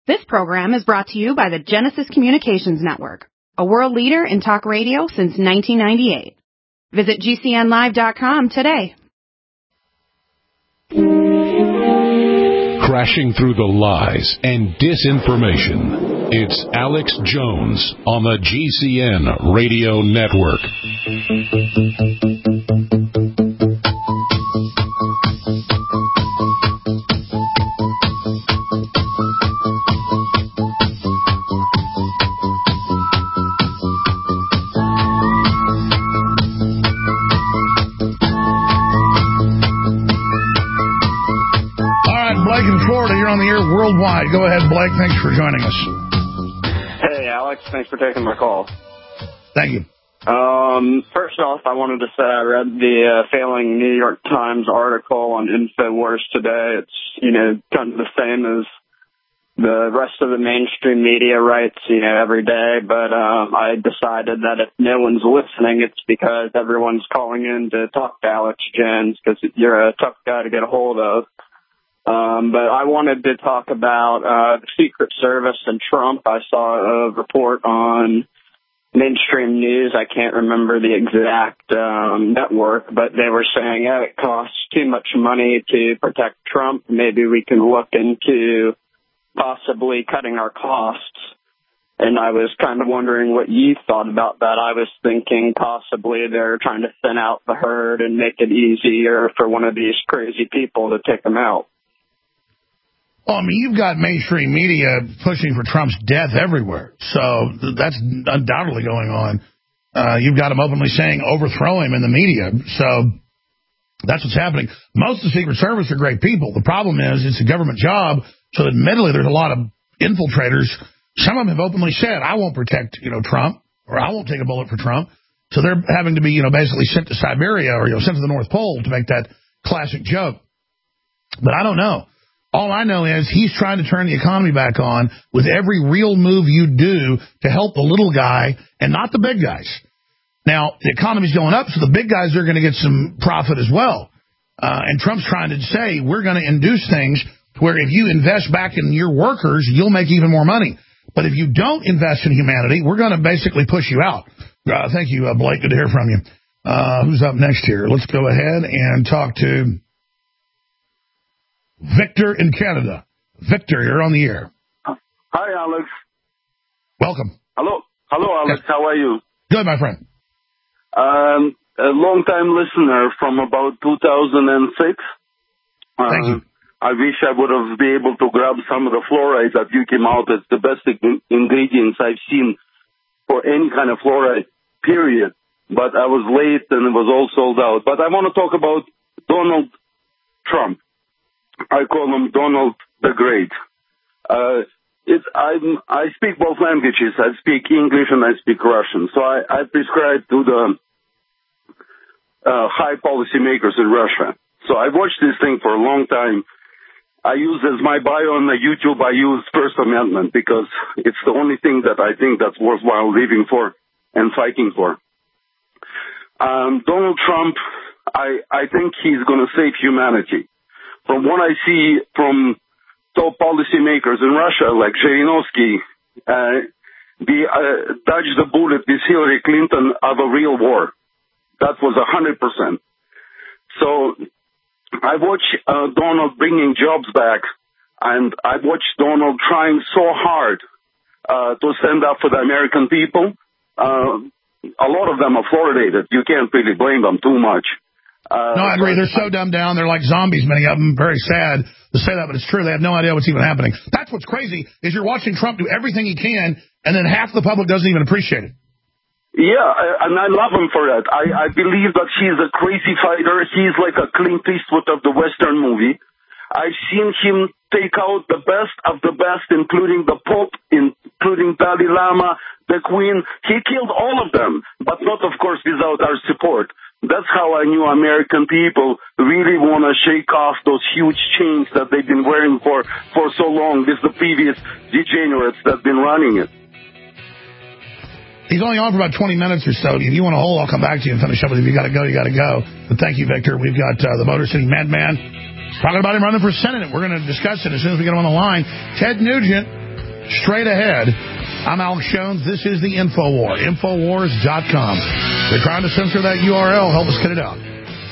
This program is brought to you by the Genesis Communications Network, a world leader in talk radio since 1998. Visit GCNlive.com today. Crashing through the lies and disinformation, it's Alex Jones on the GCN Radio Network. Worldwide. Go ahead, Blake. Thanks for joining us. Hey, Alex. Thanks for taking my call. Thank you. First off, I wanted to say I read the failing New York Times article on InfoWars today. It's, kind of the same as the rest of the mainstream media writes, every day. But I decided that if no one's listening, it's because everyone's calling in to talk to Alex Jones because you're a tough guy to get a hold of. But I wanted to talk about the Secret Service and Trump. I saw a report on mainstream news. I can't remember the exact network, but they were saying, it costs too much money to protect Trump. Maybe we can look into possibly cutting our costs. And I was kind of wondering what you thought about that. I was thinking possibly they're trying to thin out the herd and make it easier for one of these crazy people to take them out. Well, I mean, you've got mainstream media pushing for Trump's death everywhere. So that's undoubtedly going on. You've got them openly saying overthrow him in the media. So that's what's happening. Most of the Secret Service are great people. The problem is it's a government job. So admittedly, there's a lot of infiltrators. Some of them have openly said, I won't protect, Trump, or I won't take a bullet for Trump. So they're having to be, basically sent to Siberia or, sent to the North Pole to make that classic joke. But I don't know. All I know is he's trying to turn the economy back on with every real move you do to help the little guy and not the big guys. Now, the economy's going up, so the big guys are going to get some profit as well. And Trump's trying to say we're going to induce things where if you invest back in your workers, you'll make even more money. But if you don't invest in humanity, we're going to basically push you out. Thank you, Blake. Good to hear from you. Who's up next here? Let's go ahead and talk to Victor in Canada. Victor, you're on the air. Hi, Alex. Welcome. Hello, Alex. Yes. How are you? Good, my friend. A long-time listener from about 2006. Thank you. I wish I would have been able to grab some of the fluoride that you came out as the best ingredients I've seen for any kind of fluoride, period. But I was late and it was all sold out. But I want to talk about Donald Trump. I call him Donald the Great. I speak both languages. I speak English and I speak Russian. So I prescribe to the high policymakers in Russia. So I watched this thing for a long time. I use as my bio on the YouTube, I use First Amendment because it's the only thing that I think that's worthwhile living for and fighting for. Donald Trump, I think he's going to save humanity. From what I see from top policymakers in Russia, like Zhirinovsky, dodged the bullet with Hillary Clinton of a real war. That was 100%. So I watched Donald bringing jobs back, and I watched Donald trying so hard to stand up for the American people. A lot of them are fluoridated. You can't really blame them too much. No, I agree. They're so dumbed down. They're like zombies, many of them. Very sad to say that, but it's true. They have no idea what's even happening. That's what's crazy, is you're watching Trump do everything he can, and then half the public doesn't even appreciate it. Yeah, and I love him for that. I believe that he's a crazy fighter. He's like a Clint Eastwood of the Western movie. I've seen him take out the best of the best, including the Pope, including Dalai Lama, the Queen. He killed all of them, but not, of course, without our support. That's how I knew American people really want to shake off those huge chains that they've been wearing for so long with the previous degenerates that have been running it. He's only on for about 20 minutes or so. If you want to hold, I'll come back to you and finish up with him. You got to go, you got to go. But thank you, Victor. We've got the Motor City Madman talking about him running for Senate. We're going to discuss it as soon as we get him on the line. Ted Nugent straight ahead. I'm Alex Jones. This is the InfoWar. Infowars.com. They're trying to censor that URL. Help us get it out.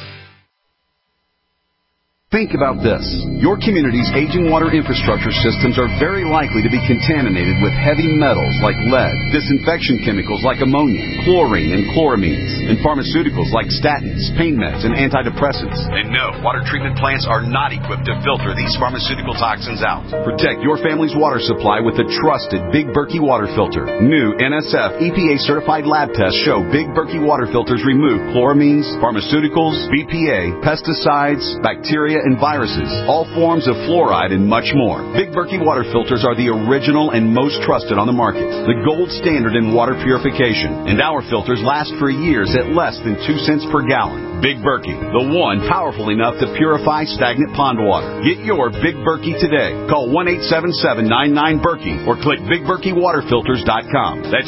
Think about this. Your community's aging water infrastructure systems are very likely to be contaminated with heavy metals like lead, disinfection chemicals like ammonia, chlorine and chloramines, and pharmaceuticals like statins, pain meds, and antidepressants. And no, water treatment plants are not equipped to filter these pharmaceutical toxins out. Protect your family's water supply with the trusted Big Berkey water filter. New NSF EPA-certified lab tests show Big Berkey water filters remove chloramines, pharmaceuticals, BPA, pesticides, bacteria, and viruses, all forms of fluoride, and much more. Big Berkey water filters are the original and most trusted on the market, the gold standard in water purification, and our filters last for years at less than 2 cents per gallon. Big Berkey, the one powerful enough to purify stagnant pond water. Get your Big Berkey today. Call 1-877-99-BERKEY or click BigBerkeyWaterFilters.com. That's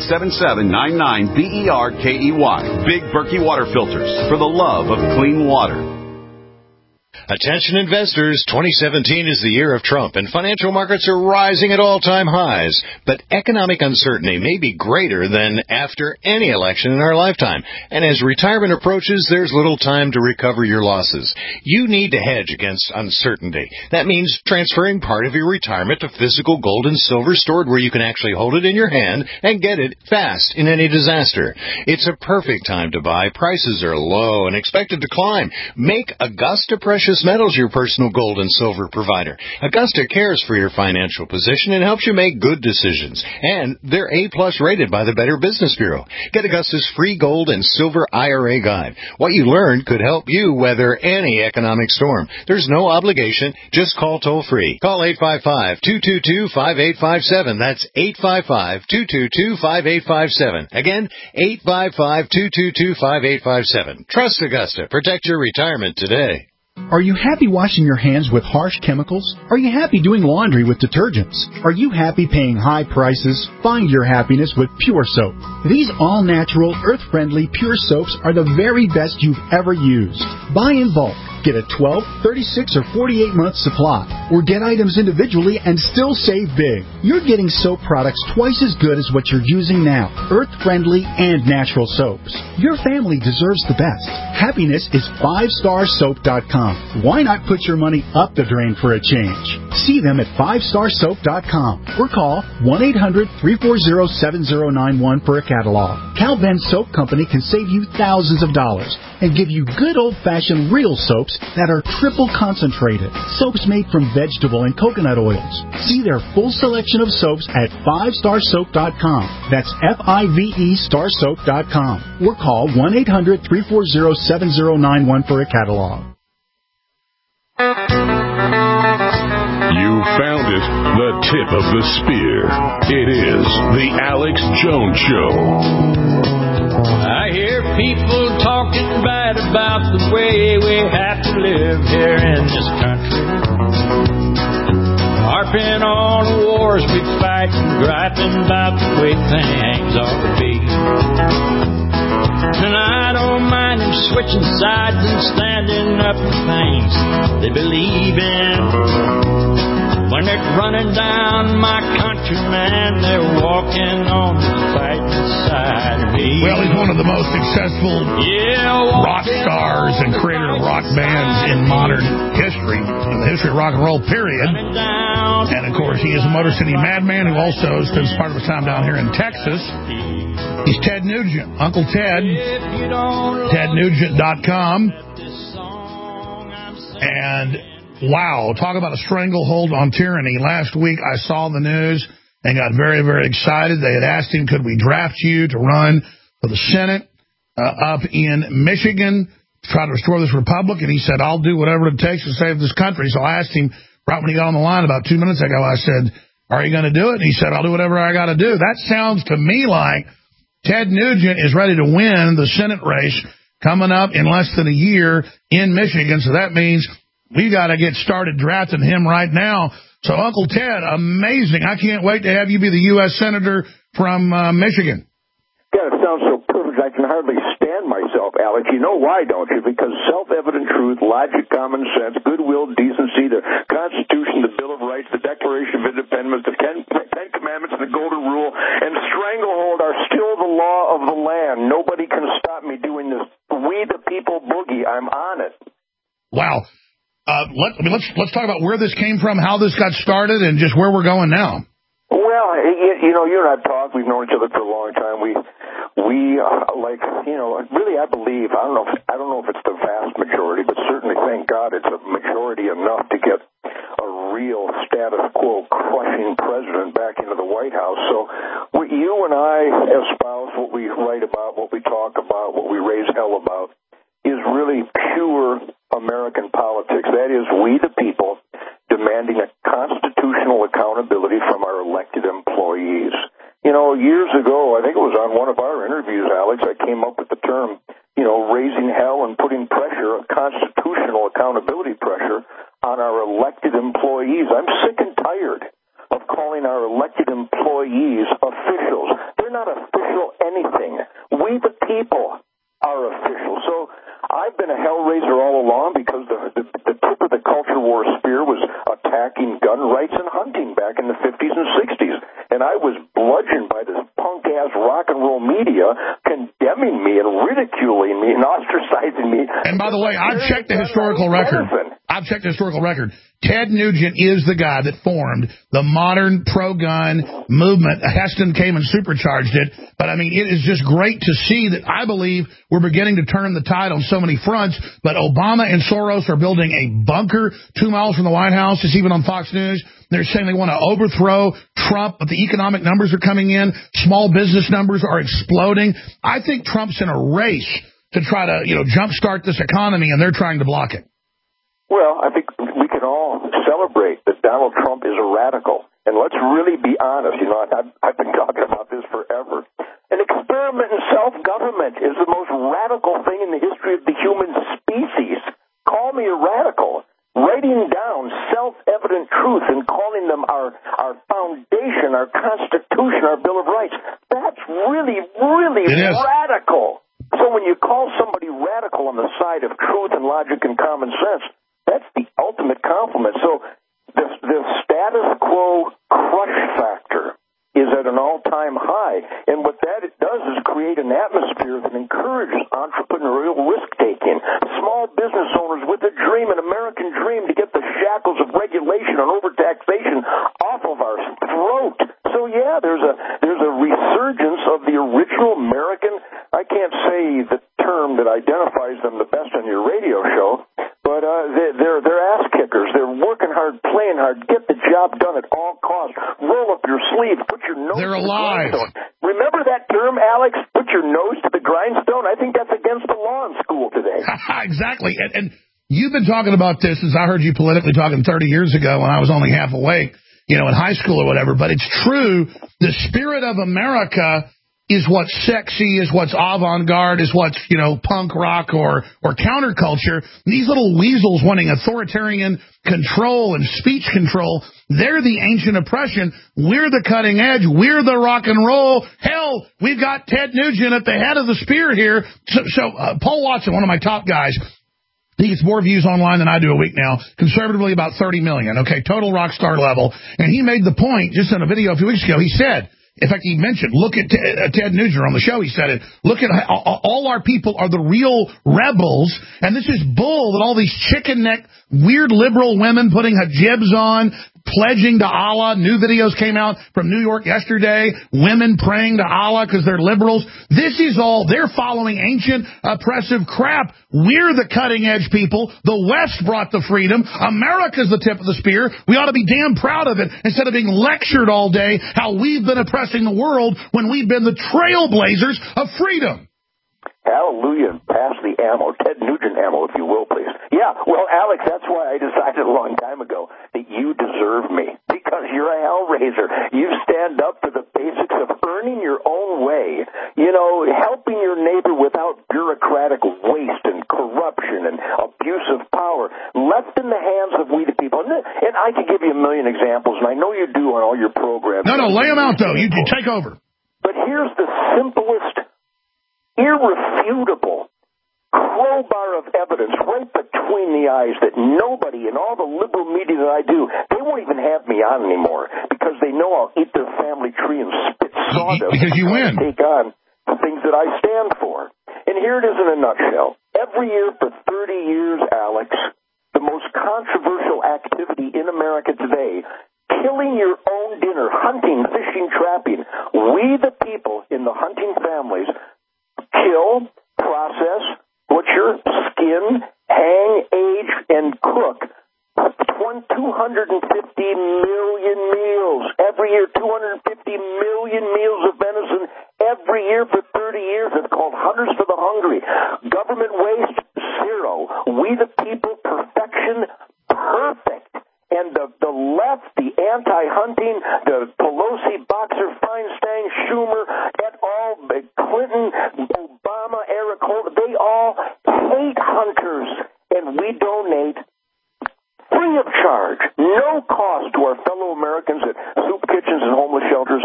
1-877-99-BERKEY. Big Berkey Water Filters, for the love of clean water. Attention investors, 2017 is the year of Trump, and financial markets are rising at all-time highs. But economic uncertainty may be greater than after any election in our lifetime. And as retirement approaches, there's little time to recover your losses. You need to hedge against uncertainty. That means transferring part of your retirement to physical gold and silver stored where you can actually hold it in your hand and get it fast in any disaster. It's a perfect time to buy. Prices are low and expected to climb. Make Augusta Precious Metals your personal gold and silver provider. Augusta cares for your financial position and helps you make good decisions. And they're A-plus rated by the Better Business Bureau. Get Augusta's free gold and silver IRA guide. What you learn could help you weather any economic storm. There's no obligation. Just call toll-free. Call 855-222-5857. That's 855-222-5857. Again, 855-222-5857. Trust Augusta. Protect your retirement today. Are you happy washing your hands with harsh chemicals? Are you happy doing laundry with detergents? Are you happy paying high prices? Find your happiness with Pure Soap. These all-natural, earth-friendly Pure Soaps are the very best you've ever used. Buy in bulk. Get a 12, 36, or 48-month supply. Or get items individually and still save big. You're getting soap products twice as good as what you're using now. Earth-friendly and natural soaps. Your family deserves the best. Happiness is 5starsoap.com. Why not put your money up the drain for a change? See them at 5starsoap.com or call 1-800-340-7091 for a catalog. Cal Ben Soap Company can save you thousands of dollars and give you good old-fashioned real soaps that are triple concentrated. Soaps made from vegetable and coconut oils. See their full selection of soaps at 5starsoap.com. That's F-I-V-E starsoap.com. Or call 1-800-340-7091 for a catalog. You found it, the tip of the spear. It is the Alex Jones Show. I hear people talking bad about the way we have to live here in this country, harping on the wars we fight and griping about the way things ought to be. And I don't mind them switching sides and standing up for things they believe in. When they're running down my country, man, they're walking on the fighting side of me. Well, he's one of the most successful rock stars and creator of rock bands in modern history, in the history of rock and roll, period. And, of course, he is a Motor City Madman who also spends part of his time down here in Texas. He's Ted Nugent, Uncle Ted, TedNugent.com. And wow, talk about a stranglehold on tyranny. Last week I saw the news and got very, very excited. They had asked him, could we draft you to run for the Senate up in Michigan to try to restore this republic? And he said, I'll do whatever it takes to save this country. So I asked him right when he got on the line about 2 minutes ago, I said, are you going to do it? And he said, I'll do whatever I got to do. That sounds to me like Ted Nugent is ready to win the Senate race coming up in less than a year in Michigan. So that means we got to get started drafting him right now. So, Uncle Ted, amazing. I can't wait to have you be the U.S. Senator from Michigan. Yeah, it sounds so perfect. I can hardly stand myself, Alex. You know why, don't you? Because self-evident truth, logic, common sense, goodwill, decency, the Constitution, the Bill of Rights, the Declaration of Independence, the Ten Commandments and the Golden Rule and stranglehold are still the law of the land. Nobody can stop me doing this. We the people boogie. I'm on it. Wow. Let's talk about where this came from, how this got started, and just where we're going now. Well, you know, you and I have talked. We've known each other for a long time. We like, you know, really, I believe. I don't know if it's the vast majority, but certainly, thank God, it's a majority enough to get a real status quo crushing president back into the White House. So, what you and I espouse, what we write about, what we talk about, what we raise hell about, is really pure American politics. That is, we the people demanding a constitutional accountability from our elected employees. You know, years ago, I think it was on one of our interviews, Alex, I came up with the term, you know, raising hell and putting pressure, constitutional accountability pressure on our elected employees. I'm sick and tired of calling our elected employees officials. They're not official anything. We the people are official. So I've been a hellraiser all along because the tip of the culture war spear was attacking gun rights and hunting back in the 50s and 60s. And I was bludgeoned by this punk-ass rock and roll media condemning me and ridiculing me and ostracizing me. And by the way, I've checked the historical record. Ted Nugent is the guy that formed the modern pro-gun movement. Heston came and supercharged it. But, I mean, it is just great to see that I believe we're beginning to turn the tide on so many fronts. But Obama and Soros are building a bunker 2 miles from the White House. It's even on Fox News. They're saying they want to overthrow Trump, but the economic numbers are coming in. Small business numbers are exploding. I think Trump's in a race to try to, you know, jumpstart this economy, and they're trying to block it. Well, I think we can all celebrate that Donald Trump is a radical. And let's really be honest. You know, I've been talking about this forever. An experiment in self-government is the most radical thing in the history of the human species. Call me a radical. Writing down self-evident truth and calling them our foundation, our Constitution, our Bill of Rights, that's really, really radical. So when you call somebody radical on the side of truth and logic and common sense, that's the ultimate compliment. So the status quo crush factor is at an all-time high. And what that does is create an atmosphere that encourages entrepreneurial risk-taking. Small business owners with a dream, an American dream, to get the shackles of regulation and overtaxation off of our throat. So, yeah, there's a resurgence of the original American, I can't say the term that identifies them the best on your radio show, but they're ass kickers. They're working hard, playing hard, get the job done at all costs. Roll up your sleeves, put your nose to the grindstone. Remember that term, Alex? Put your nose to the grindstone? I think that's against the law in school today. Exactly. And you've been talking about this since I heard you politically talking 30 years ago when I was only half awake, you know, in high school or whatever. But it's true. The spirit of America is what's sexy, is what's avant-garde, is what's, you know, punk rock or counterculture. These little weasels wanting authoritarian control and speech control, they're the ancient oppression. We're the cutting edge. We're the rock and roll. Hell, we've got Ted Nugent at the head of the spear here. So Paul Watson, one of my top guys, he gets more views online than I do a week now, conservatively about 30 million, okay, total rock star level. And he made the point just in a video a few weeks ago. He said, in fact, he mentioned, look at Ted Nugent on the show. He said it. Look at all our people are the real rebels, and this is bull that all these chicken neck, weird liberal women putting hijabs on, pledging to Allah. New videos came out from New York yesterday. Women praying to Allah because they're liberals. This is all, they're following ancient oppressive crap. We're the cutting edge people. The West brought the freedom. America's the tip of the spear. We ought to be damn proud of it instead of being lectured all day how we've been oppressing the world when we've been the trailblazers of freedom. Hallelujah. Pass the ammo. Ted Nugent ammo, if you will, please. Yeah, well, Alex, that's why I decided a long time ago that you deserve me, because you're a hellraiser. You stand up for the basics of earning your own way, you know, helping your neighbor without bureaucratic waste and corruption and abuse of power, left in the hands of we the people. And I could give you a million examples, and I know you do on all your programs. No, lay them out, though. You take over. But here's the simplest, irrefutable crowbar of evidence right between the eyes that nobody in all the liberal media that I do, they won't even have me on anymore because they know I'll eat their family tree and spit sawdust. Because you win. Take on the things that I stand for. And here it is in a nutshell. Every year for 30 years, Alex, the most controversial activity in America today, killing your own dinner, hunting, fishing, trapping. We, the people in the hunting families, kill, process, butcher, skin, hang, age, and cook 250 million meals. Every year, 250 million meals of venison every year for 30 years. It's called Hunters for the Hungry. Government waste, zero. We the people, perfection, perfect. And the left, the anti-hunting, the Pelosi, Boxer, Feinstein, Schumer, et al., Clinton, Obama, Eric Holder, they all hate hunters. And we donate free of charge, no cost to our fellow Americans at soup kitchens and homeless shelters,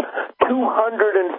250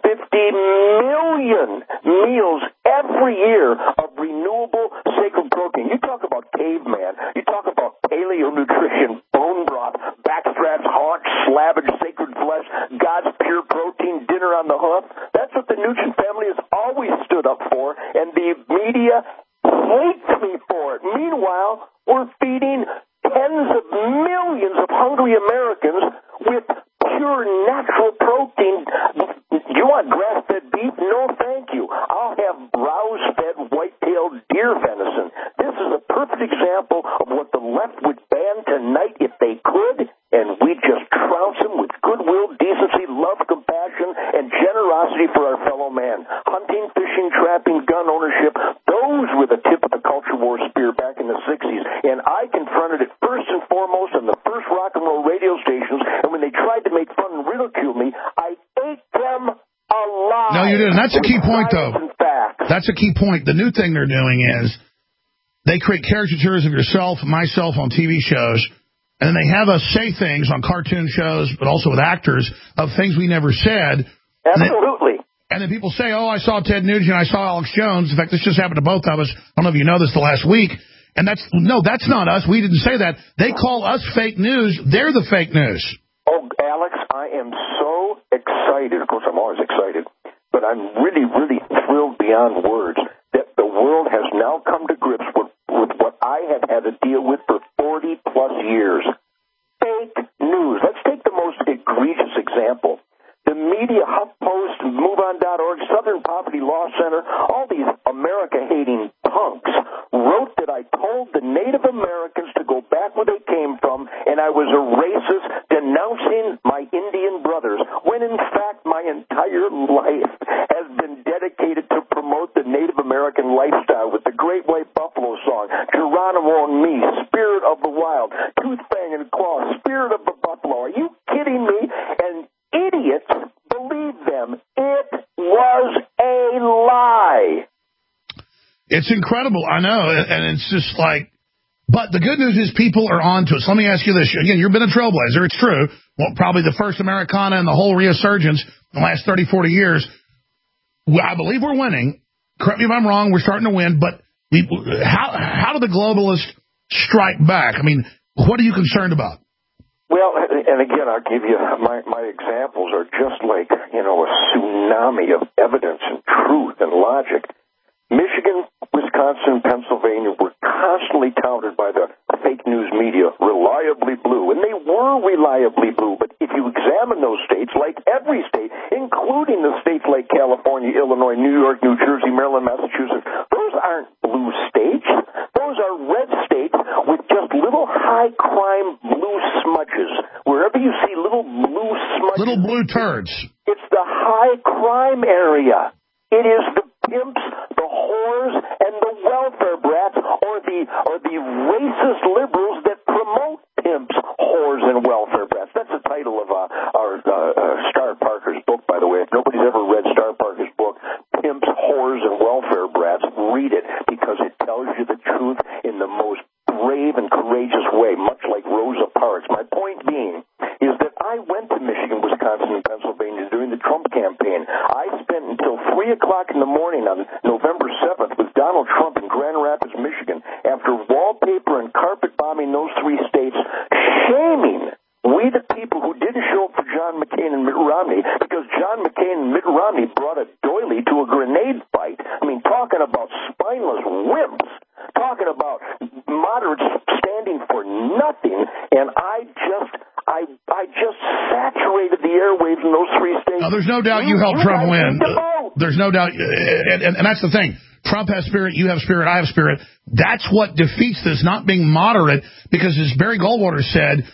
million meals every year of renewable sacred protein. You talk about caveman, you talk about paleo nutrition, bone broth, backstraps, haunch, slavage, sacred flesh, God's pure protein, dinner on the hoof. That's what the Nugent family has always stood up for, and the media hates me for it. Meanwhile, we're feeding tens of millions of hungry Americans with pure natural protein. You want grass-fed beef? No, thank you. I'll have browse-fed white-tailed deer venison. This is a perfect example of what the left would ban tonight if they could, and we just trounce them with goodwill, decency, love, compassion, and generosity for our fellow man. Hunting, fishing, trapping, gun ownership, those were the tip of the culture war spear back in the 60s, and I confronted it first and foremost on the first rock and roll radio stations, and when they tried to make fun and ridicule me, I ate them alive. No, you didn't. That's a key point, though. That's a key point. The new thing they're doing is they create caricatures of yourself and myself on TV shows, and then they have us say things on cartoon shows, but also with actors, of things we never said. Absolutely. And then people say, oh, I saw Ted Nugent, I saw Alex Jones. In fact, this just happened to both of us. I don't know if you know this the last week. And that's not us. We didn't say that. They call us fake news. They're the fake news. Oh, Alex, I am so excited. Of course, I'm always excited. But I'm really, really thrilled beyond words that the world has now come to grips with what I have had to deal with for 40-plus years. Fake news. Let's take the most egregious example. The media, HuffPost, MoveOn.org, Southern Poverty Law Center, all these America-hating punks wrote that I told the Native Americans to go back where they came from, and I was a racist denouncing my Indian brothers, when in fact my entire life has been dedicated to promote the Native American lifestyle with the Great White Buffalo song, Geronimo and Me, Spirit of the Wild, Tooth, Fang, and Claw, Spirit of the Buffalo. Are you kidding me? And idiots believe them. It was a lie. It's incredible. I know. And it's just like, but the good news is people are on to us. Let me ask you this. Again, you've been a trailblazer. It's true. Well, probably the first Americana and the whole resurgence in the last 30, 40 years. I believe we're winning. Correct me if I'm wrong. We're starting to win. But how do the globalists strike back? I mean, what are you concerned about? Well, and again, I'll give you my examples are just like, a tsunami of evidence and truth and logic. Michigan, Wisconsin, Pennsylvania were constantly touted by the fake news media, reliably blue. And they were reliably blue. But if you examine those states, like every state, including the states like California, Illinois, New York, New Jersey, Maryland, Massachusetts, those aren't blue states. Those are red states with just little high-crime blue smudges. Wherever you see little blue smudges. Little blue turds. It's the high-crime area. It is the pimps, the whores, and the welfare brats, or the racist liberals that promote pimps, whores, and welfare brats. That's the title of our Star Parker's book, by the way. If nobody's ever read Star Parker's book, Pimps, Whores, and Welfare Brats, read it, because it tells you the truth in the most brave and courageous way, much like Rosa Parks. My point being is that I went to Michigan, Wisconsin, and Pennsylvania during the Trump campaign. I spent until 3 o'clock in the morning on November 7th with Donald Trump in Grand Rapids, Michigan, after wallpaper and carpet bombing those 3 states, shaming we the people who didn't show up for John McCain and Mitt Romney, because John McCain and Mitt Romney brought a doily to a grenade fight. I mean, talking about spineless wimps, talking about moderates standing for nothing, and I just saturated the airwaves in those 3 states. Now, there's no doubt you helped Trump win. There's no doubt, and that's the thing. Trump has spirit, you have spirit, I have spirit. That's what defeats this, not being moderate, because as Barry Goldwater said,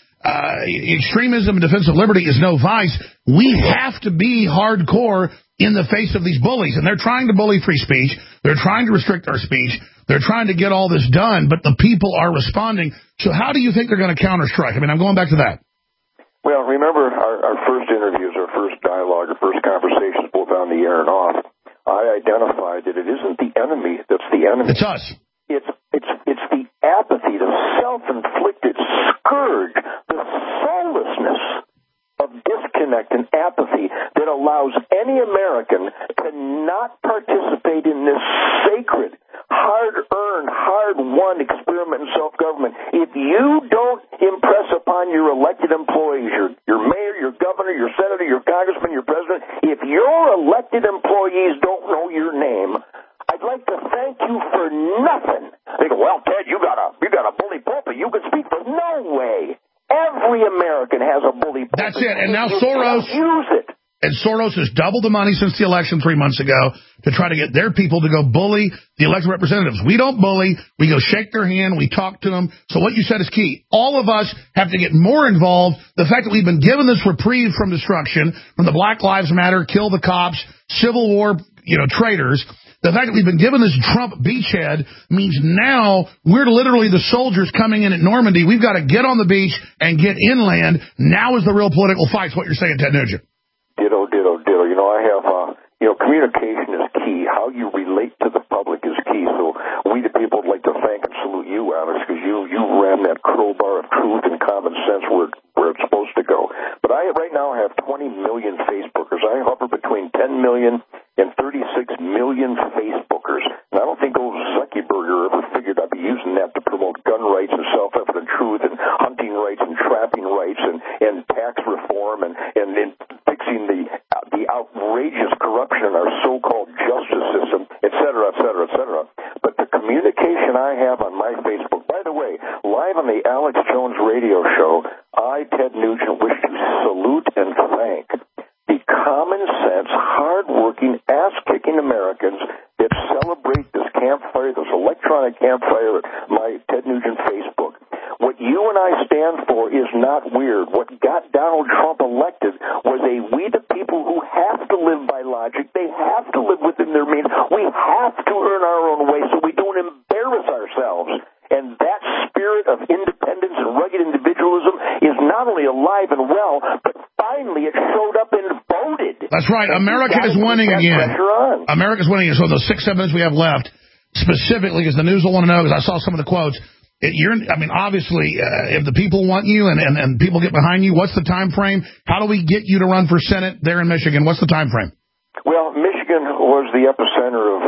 extremism and defense of liberty is no vice. We have to be hardcore in the face of these bullies, and they're trying to bully free speech. They're trying to restrict our speech. They're trying to get all this done, but the people are responding. So how do you think they're going to counter-strike? I mean, I'm going back to that. Well, remember our first interviews, our first dialogue, our first conversations, both on the air and off, I identified that it isn't the enemy that's the enemy. It's us. It's the apathy, the self-inflicted scourge, the soullessness of disconnect and apathy that allows any American to not participate in this sacred, hard-earned, hard-won experiment in self-government. If you don't impress upon your elected employees, your mayor, your governor, your senator, your congressman, your president, if your elected employees don't know your name, I'd like to thank you for nothing. They go, well, Ted, you got a bully pulpit. You can speak for no way. Every American has a bully pulpit. That's it. And now Soros use it. And Soros has doubled the money since the election 3 months ago to try to get their people to go bully the elected representatives. We don't bully. We go shake their hand. We talk to them. So what you said is key. All of us have to get more involved. The fact that we've been given this reprieve from destruction, from the Black Lives Matter, kill the cops, Civil War, traitors. The fact that we've been given this Trump beachhead means now we're literally the soldiers coming in at Normandy. We've got to get on the beach and get inland. Now is the real political fight. Is what you're saying, Ted Nugent. Ditto. I have, communication is key. How you relate to the public is key. So we the people would like to thank and salute you, Alex, because you ran that crowbar of truth and common sense where it's supposed to go. But I right now have 20 million Facebookers. I hover between 10 million and 36 million Facebookers. And I don't think old Zuckerberg ever figured I'd be using that to promote gun rights and self-evident truth and hunting rights and trapping rights and tax reform and fixing the outrageous corruption in our so-called justice system, et cetera, et cetera, et cetera. But the communication I have on my Facebook, by the way, live on the Alex Jones radio show, I, Ted Nugent, wish to salute and thank the common sense, hard-working, ass-kicking Americans that celebrate this campfire, this electronic campfire at my Ted Nugent Facebook. What you and I stand for is not weird. What got Donald Trump elected was we the people who have to live by logic. They have to live within their means. We have to earn our own way so we don't embarrass ourselves. And that spirit of independence and rugged individualism is not only alive and well, but finally it showed up and voted. That's right. America is winning again. America's winning again. So the 6-7 minutes we have left, specifically, because the news will want to know, because I saw some of the quotes, obviously, if the people want you and people get behind you, what's the time frame? How do we get you to run for Senate there in Michigan? What's the time frame? Well, Michigan was the epicenter of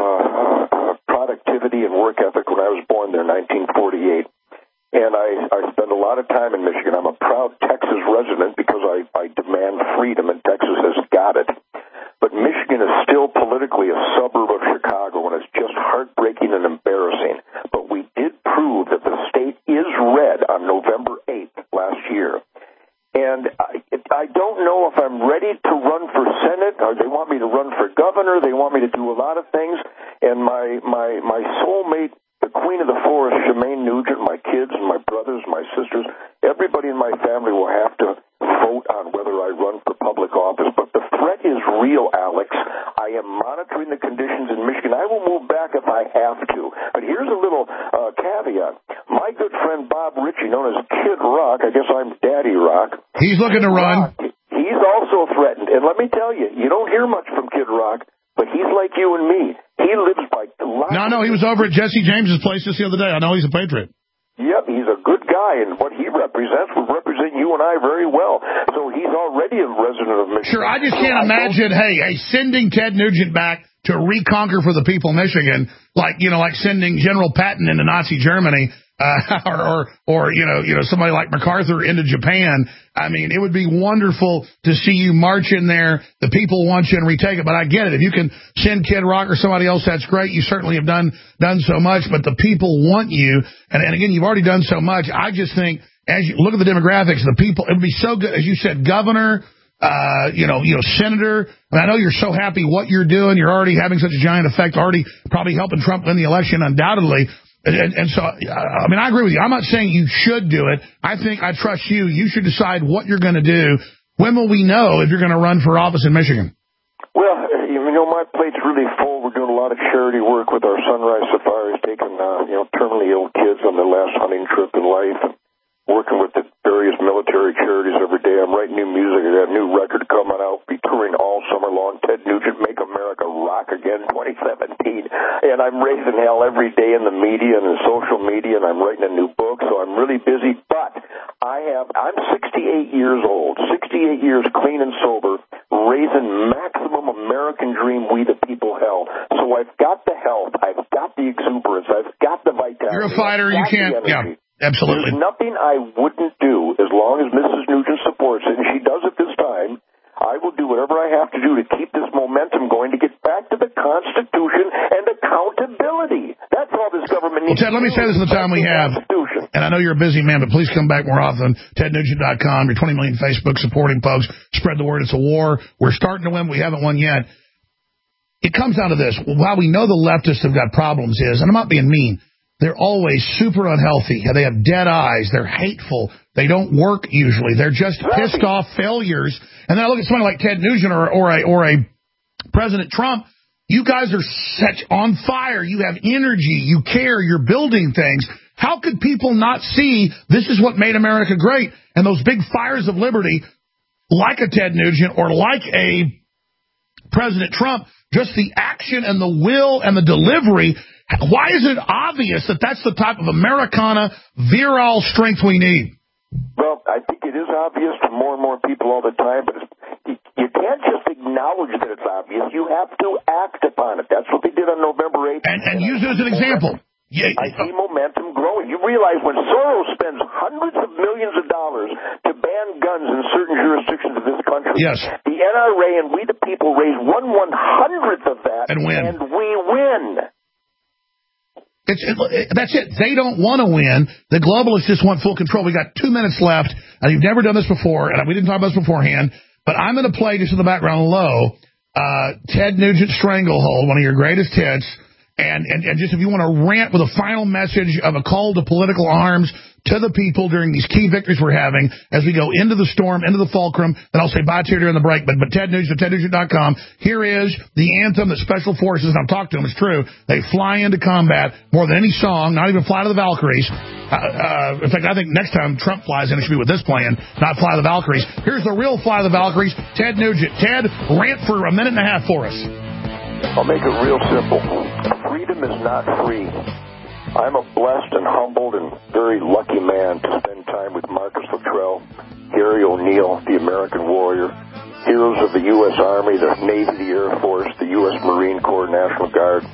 productivity and work ethic when I was born there in 1948. And I spend a lot of time in Michigan. I'm a proud Texas resident because I demand freedom, and Texas has got it. But Michigan is still politically a suburb of Chicago, and it's just heartbreaking and embarrassing. But we did prove that the state is red on November 8th last year. And I don't know if I'm ready to run for Senate, or they want me to run for governor. They want me to do a lot of things. And my soulmate, the queen of the forest, Shemaine Nugent, my kids and my brothers, my sisters, everybody in my family will have to vote on whether I run for public office. But the threat is real, Alex. I am monitoring the conditions in Michigan. I will move back if I have to. But here's a little caveat. My good friend Bob Ritchie, known as Kid Rock, I guess I'm Daddy Rock. He's looking to run. He's also threatened. And let me tell you, you don't hear much from Kid Rock, but he's like you and me. He lives by... No, he was over at Jesse James's place just the other day. I know he's a patriot. Yep, he's a good guy, and what he represents would represent you and I very well. So he's already a resident of Michigan. Sure, I just can't imagine, sending Ted Nugent back to reconquer for the people of Michigan, like sending General Patton into Nazi Germany, or somebody like MacArthur into Japan. I mean, it would be wonderful to see you march in there. The people want you and retake it. But I get it. If you can send Kid Rock or somebody else, that's great. You certainly have done so much. But the people want you. And again, you've already done so much. I just think, as you look at the demographics, the people, it would be so good, as you said, governor, senator. I know you're so happy what you're doing. You're already having such a giant effect, already probably helping Trump win the election, undoubtedly. And so, I mean, I agree with you. I'm not saying you should do it. I trust you. You should decide what you're going to do. When will we know if you're going to run for office in Michigan? Well, my plate's really full. We're doing a lot of charity work with our Sunrise Safaris, taking, terminally ill kids on their last hunting trip in life, and working with the various military charities every day. I'm writing new music. I got a new record coming out, be touring all summer long. Ted Nugent, Make America Rock Again 2017. And I'm raising hell every day in the media and in social media, and I'm writing a new book, so I'm really busy. But I'm 68 years old, 68 years clean and sober, raising maximum American dream, we the people hell. So I've got the health, I've got the exuberance, I've got the vitality. You're a fighter, you can't, yeah. Absolutely. There's nothing I wouldn't do as long as Mrs. Nugent supports it, and she does it this time. I will do whatever I have to do to keep this momentum going, to get back to the Constitution and accountability. That's all this government needs. Well, Ted, let me say this in the time we have, and I know you're a busy man, but please come back more often. TedNugent.com, your 20 million Facebook supporting folks. Spread the word. It's a war. We're starting to win. We haven't won yet. It comes down to this. While we know the leftists have got problems, and I'm not being mean, they're always super unhealthy. They have dead eyes. They're hateful. They don't work usually. They're just pissed off failures. And then I look at somebody like Ted Nugent or a President Trump. You guys are such on fire. You have energy. You care. You're building things. How could people not see this is what made America great? And those big fires of liberty, like a Ted Nugent or like a President Trump, just the action and the will and the delivery. Why is it obvious that that's the type of Americana, virile strength we need? Well, I think it is obvious to more and more people all the time, but you can't just acknowledge that it's obvious. You have to act upon it. That's what they did on November 8th. And use it as an example. I see momentum growing. You realize when Soros spends hundreds of millions of dollars to ban guns in certain jurisdictions of this country, yes, the NRA and we the people raise 1/100th of that, and we win. That's it. They don't want to win. The globalists just want full control. We got 2 minutes left, and you've never done this before, and we didn't talk about this beforehand, but I'm going to play just in the background low, Ted Nugent Stranglehold, one of your greatest hits, and just if you want to rant with a final message of a call to political arms to the people during these key victories we're having as we go into the storm, into the fulcrum, then I'll say bye to you during the break. But Ted Nugent, TedNugent.com, here is the anthem that Special Forces, and I've talked to them, it's true, they fly into combat more than any song, not even Fly to the Valkyries. In fact, I think next time Trump flies in, it should be with this plan, not Fly the Valkyries. Here's the real Fly the Valkyries, Ted Nugent. Ted, rant for a minute and a half for us. I'll make it real simple. Freedom is not free. I'm a blessed and humbled and very lucky man to spend time with Marcus Luttrell, Gary O'Neill, the American warrior, heroes of the U.S. Army, the Navy, the Air Force, the U.S. Marine Corps, National Guard,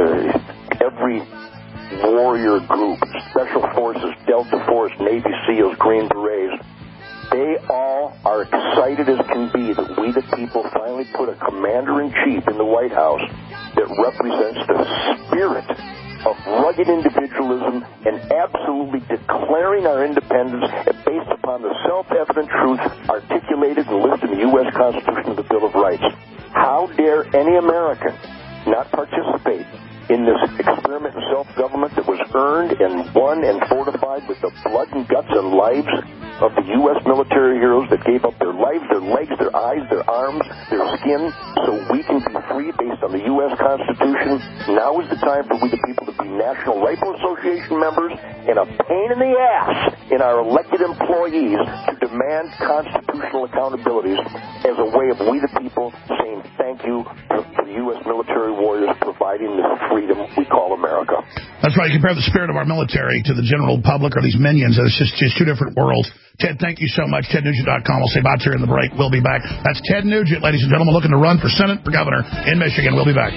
every warrior group, Special Forces, Delta Force, Navy SEALs, Green Berets. They all are excited as can be that we the people finally put a commander-in-chief in the White House that represents the spirit of rugged individualism and absolutely declaring our independence based upon the self-evident truth articulated and listed in the U.S. Constitution of the Bill of Rights. How dare any American not participate in this experiment in self-government that was earned and won and fortified with the blood and guts and lives of the U.S. military heroes that gave up their lives, their legs, their eyes, their arms, their skin, so we can be free based on the U.S. Constitution. Now is the time for we the people to be National Rifle Association members and a pain in the ass in our elected employees to demand constitutional accountabilities as a way of we the people saying thank you to the U.S. military warriors providing this freedom we call America. That's right. You compare the spirit of our military to the general public or these minions. It's just two different worlds. Ted, thank you so much. TedNugent.com. We'll say bye to you in the break. We'll be back. That's Ted Nugent, ladies and gentlemen, looking to run for Senate, for governor in Michigan. We'll be back.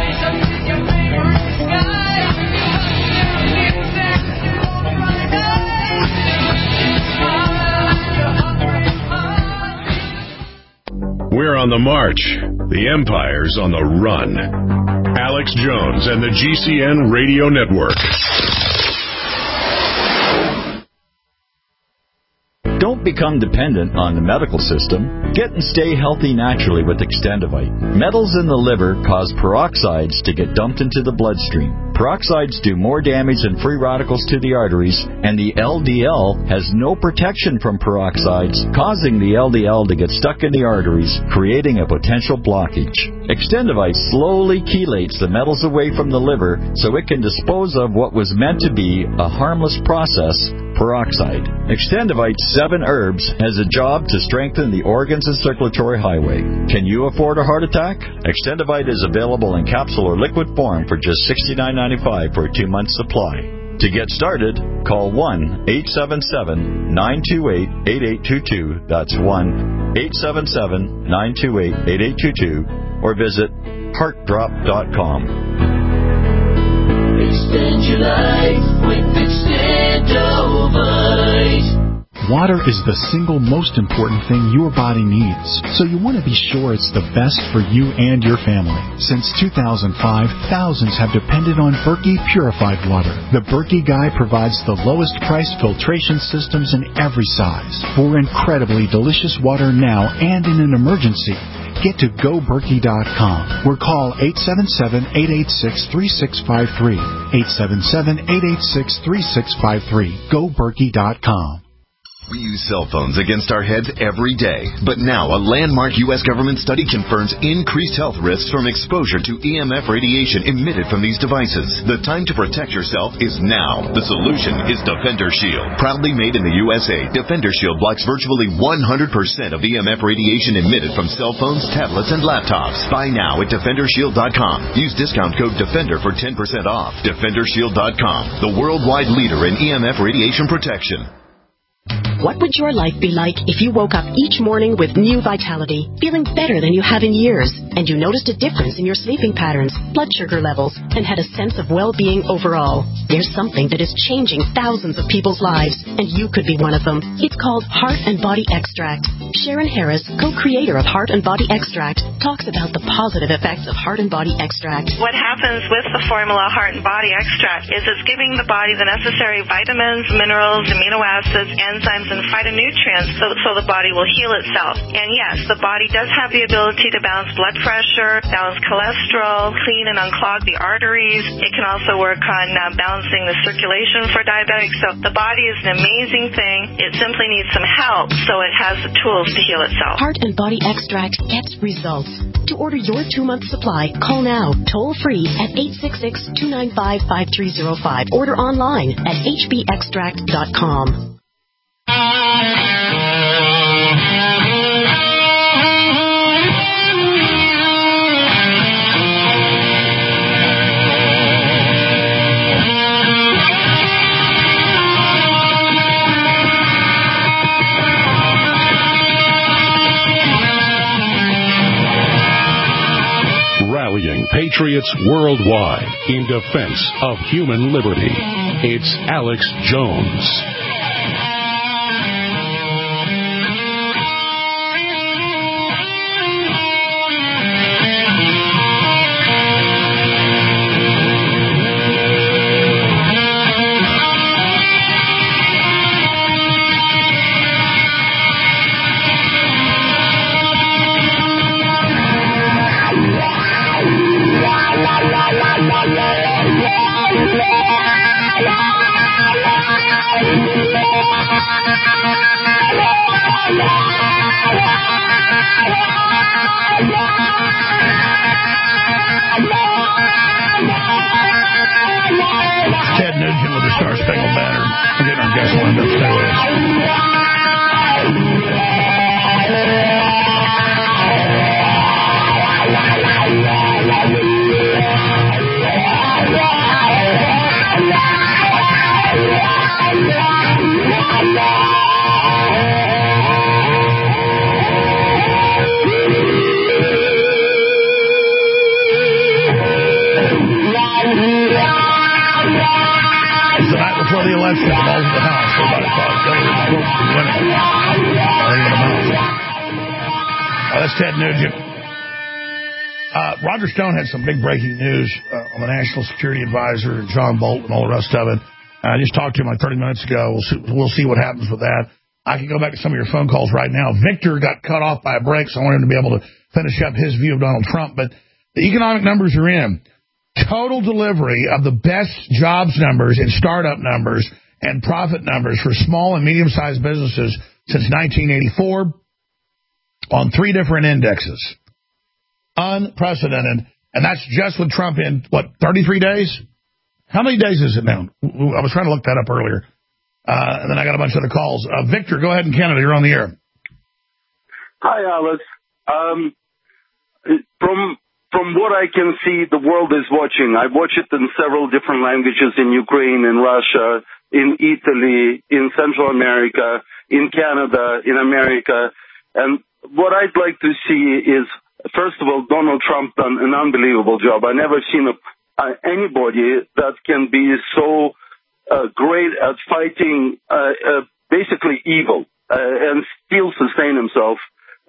We're on the march. The empire's on the run. Alex Jones and the GCN Radio Network. Don't become dependent on the medical system. Get and stay healthy naturally with Extendivite. Metals in the liver cause peroxides to get dumped into the bloodstream. Peroxides do more damage than free radicals to the arteries, and the LDL has no protection from peroxides, causing the LDL to get stuck in the arteries, creating a potential blockage. Extendivite slowly chelates the metals away from the liver so it can dispose of what was meant to be a harmless process, peroxide. Extendivite 7 herbs has a job to strengthen the organs and circulatory highway. Can you afford a heart attack? Extendivite is available in capsule or liquid form for just $69.95 for a 2-month supply. To get started, call 1-877-928-8822. That's 1-877-928-8822. Or visit heartdrop.com. Extend your life with Extendivite. Water is the single most important thing your body needs, so you want to be sure it's the best for you and your family. Since 2005, thousands have depended on Berkey purified water. The Berkey Guy provides the lowest price filtration systems in every size for incredibly delicious water now and in an emergency. Get to GoBerkey.com or call 877-886-3653. 877-886-3653. GoBerkey.com. We use cell phones against our heads every day, but now a landmark U.S. government study confirms increased health risks from exposure to EMF radiation emitted from these devices. The time to protect yourself is now. The solution is Defender Shield. Proudly made in the USA, Defender Shield blocks virtually 100% of EMF radiation emitted from cell phones, tablets, and laptops. Buy now at DefenderShield.com. Use discount code DEFENDER for 10% off. DefenderShield.com, the worldwide leader in EMF radiation protection. What would your life be like if you woke up each morning with new vitality, feeling better than you have in years, and you noticed a difference in your sleeping patterns, blood sugar levels, and had a sense of well-being overall? There's something that is changing thousands of people's lives, and you could be one of them. It's called Heart and Body Extract. Sharon Harris, co-creator of Heart and Body Extract, talks about the positive effects of Heart and Body Extract. What happens with the formula Heart and Body Extract is it's giving the body the necessary vitamins, minerals, amino acids, enzymes, and phytonutrients so the body will heal itself. And yes, the body does have the ability to balance blood pressure, balance cholesterol, clean and unclog the arteries. It can also work on balancing the circulation for diabetics. So the body is an amazing thing. It simply needs some help so it has the tools to heal itself. Heart and Body Extract gets results. To order your 2-month supply, call now, toll free at 866-295-5305. Order online at hbextract.com. Rallying patriots worldwide in defense of human liberty. It's Alex Jones. Ted Nugent with the Star Spangled Banner. We're getting our guest lined up. Stay with us. thought Hillary was close to winning. That's Ted Nugent. Roger Stone had some big breaking news on the National Security Advisor and John Bolton and all the rest of it. I just talked to him like 30 minutes ago. We'll see what happens with that. I can go back to some of your phone calls right now. Victor got cut off by a break, so I wanted him to be able to finish up his view of Donald Trump. But the economic numbers are in. Total delivery of the best jobs numbers and startup numbers and profit numbers for small and medium-sized businesses since 1984 on 3 different indexes. Unprecedented. And that's just with Trump in, 33 days? How many days is it now? I was trying to look that up earlier. And then I got a bunch of other calls. Victor, go ahead in Canada. You're on the air. Hi, Alex. From what I can see, the world is watching. I watch it in several different languages in Ukraine, in Russia, in Italy, in Central America, in Canada, in America. And what I'd like to see is, first of all, Donald Trump done an unbelievable job. I've never seen anybody that can be so great at fighting basically evil and still sustain himself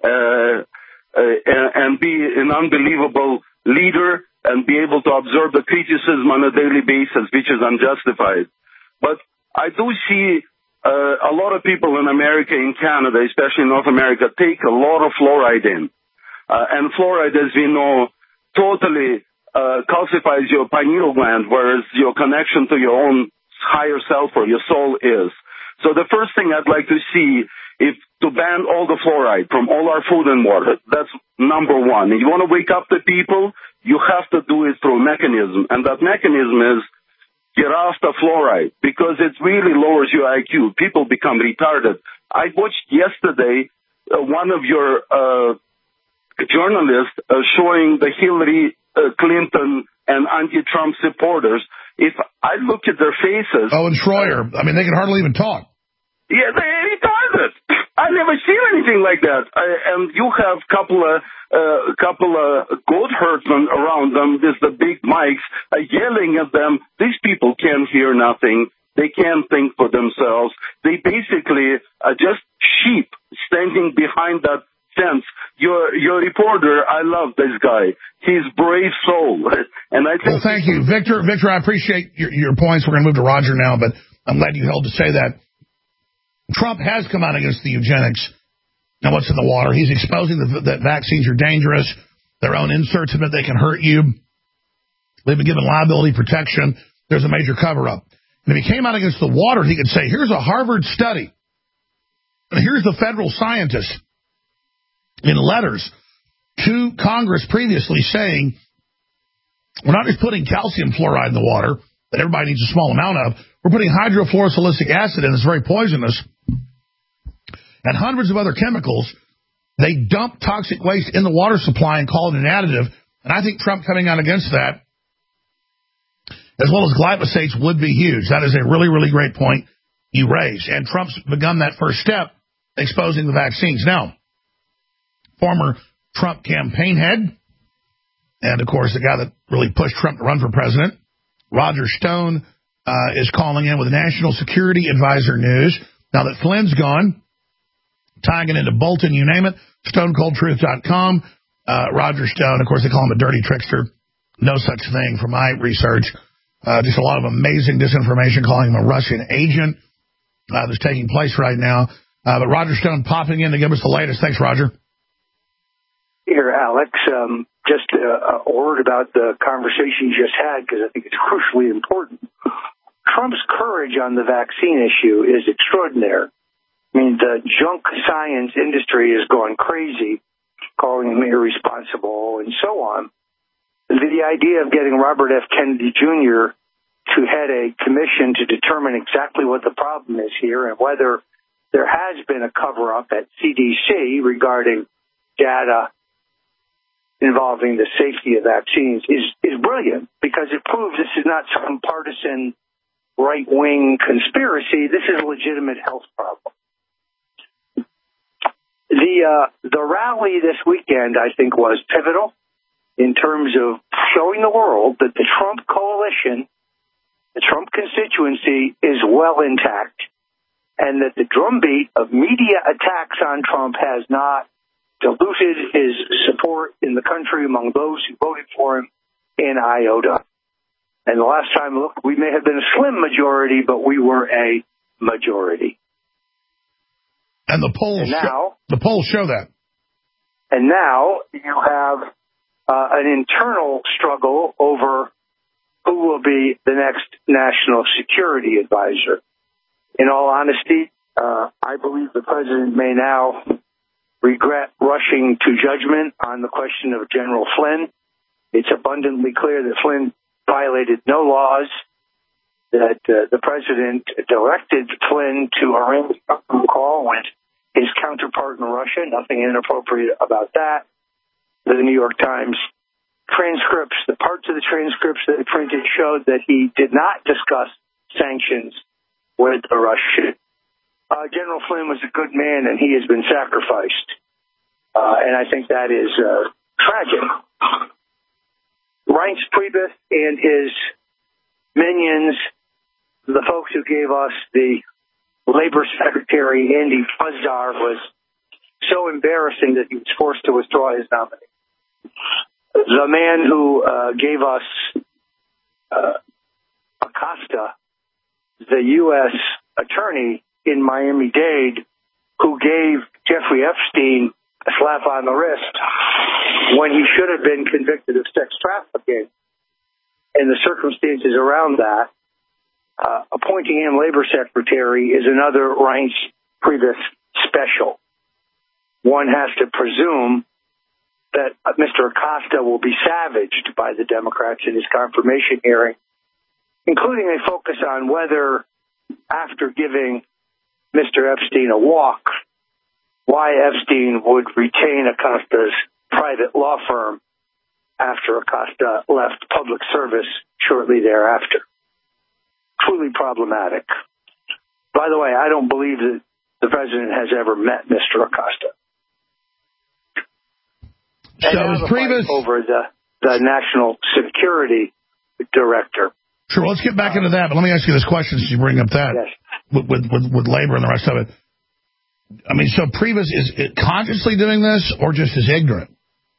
and be an unbelievable leader and be able to absorb the criticism on a daily basis, which is unjustified. But I do see a lot of people in America, in Canada, especially in North America, take a lot of fluoride in. And fluoride, as we know, totally calcifies your pineal gland, whereas your connection to your own higher self or your soul is. So the first thing I'd like to see is to ban all the fluoride from all our food and water. That's number one. If you want to wake up the people, you have to do it through a mechanism. And that mechanism is get off the fluoride because it really lowers your IQ. People become retarded. I watched yesterday one of your journalists showing the Hillary Clinton and anti-Trump supporters. If I look at their faces... Oh, and Schroyer. I mean, they can hardly even talk. Yeah, they're retarded. I've never seen anything like that. And you have a couple of goat herdsmen around them with the big mics yelling at them. These people can't hear nothing. They can't think for themselves. They basically are just sheep standing behind that fence. Your reporter, I love this guy. He's brave soul. And I think... Well, thank you. Victor, I appreciate your points. We're going to move to Roger now, but I'm glad you held to say that. Trump has come out against the eugenics and what's in the water. He's exposing that vaccines are dangerous. Their own inserts in it, they can hurt you. They've been given liability protection. There's a major cover-up. And if he came out against the water, he could say, here's a Harvard study. And here's the federal scientists in letters to Congress previously saying, we're not just putting calcium fluoride in the water that everybody needs a small amount of. We're putting hydrofluorosilicic acid in. It's very poisonous. And hundreds of other chemicals. They dump toxic waste in the water supply and call it an additive. And I think Trump coming out against that, as well as glyphosates, would be huge. That is a really, really great point you raise. And Trump's begun that first step, exposing the vaccines. Now, former Trump campaign head, and, of course, the guy that really pushed Trump to run for president, Roger Stone, is calling in with National Security Advisor news. Now that Flynn's gone, tying it into Bolton, you name it, StoneColdTruth.com. Roger Stone, of course, they call him a dirty trickster. No such thing from my research. Just a lot of amazing disinformation, calling him a Russian agent that's taking place right now. But Roger Stone popping in to give us the latest. Thanks, Roger. Here, Alex, just a word about the conversation you just had, because I think it's crucially important. Trump's courage on the vaccine issue is extraordinary. I mean, the junk science industry is going crazy, calling him irresponsible and so on. The idea of getting Robert F. Kennedy Jr. to head a commission to determine exactly what the problem is here and whether there has been a cover-up at CDC regarding data involving the safety of vaccines is brilliant, because it proves this is not some partisan right-wing conspiracy. This is a legitimate health problem. The rally this weekend, I think, was pivotal in terms of showing the world that the Trump coalition, the Trump constituency, is well intact. and that the drumbeat of media attacks on Trump has not diluted his support in the country among those who voted for him in iota. And the last time I looked, we may have been a slim majority, but we were a majority. And the polls show that. And now you have an internal struggle over who will be the next national security advisor. In all honesty, I believe the president may now regret rushing to judgment on the question of General Flynn. It's abundantly clear that Flynn violated no laws, that the president directed Flynn to arrange a phone call with his counterpart in Russia. Nothing inappropriate about that. The New York Times transcripts, the parts of the transcripts that he printed showed that he did not discuss sanctions with the Russians. General Flynn was a good man, and he has been sacrificed. And I think that is tragic. Reince Priebus and his minions, the folks who gave us the Labor Secretary, Andy Fuzdar, was so embarrassing that he was forced to withdraw his nomination. The man who gave us Acosta, the U.S. attorney in Miami-Dade, who gave Jeffrey Epstein a slap on the wrist when he should have been convicted of sex trafficking, and the circumstances around that, appointing him Labor Secretary is another Reince Priebus special. One has to presume that Mr. Acosta will be savaged by the Democrats in his confirmation hearing, including a focus on whether, after giving Mr. Epstein a walk, why Epstein would retain Acosta's private law firm after Acosta left public service shortly thereafter. Truly problematic. By the way, I don't believe that the president has ever met Mr. Acosta. So is Priebus over the national security director? Sure, let's get back into that, but let me ask you this question since you bring up that, yes. with labor and the rest of it. I mean, so Priebus is consciously doing this or just is ignorant?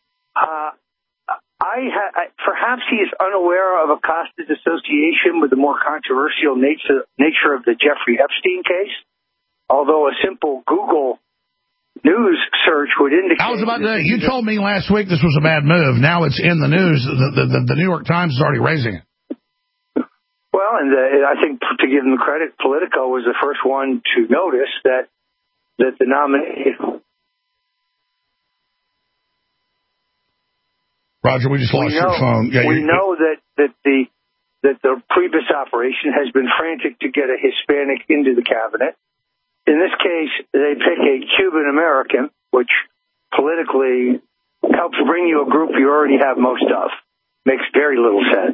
Perhaps he is unaware of Acosta's association with the more controversial nature of the Jeffrey Epstein case, although a simple Google news search would indicate... I was about to... You told me last week this was a bad move. Now it's in the news. The New York Times is already raising it. Well, and I think, to give them credit, Politico was the first one to notice that the nominee... Roger, we just lost your phone. Yeah, we know that the Priebus operation has been frantic to get a Hispanic into the cabinet. In this case, they pick a Cuban-American, which politically helps bring you a group you already have most of. Makes very little sense.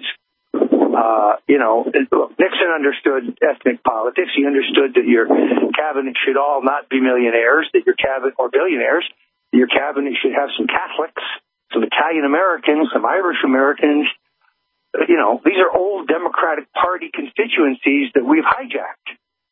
Nixon understood ethnic politics. He understood that your cabinet should all not be millionaires, that your cabinet, or billionaires, your cabinet should have some Catholics, some Italian Americans, some Irish Americans. These are old Democratic Party constituencies that we've hijacked.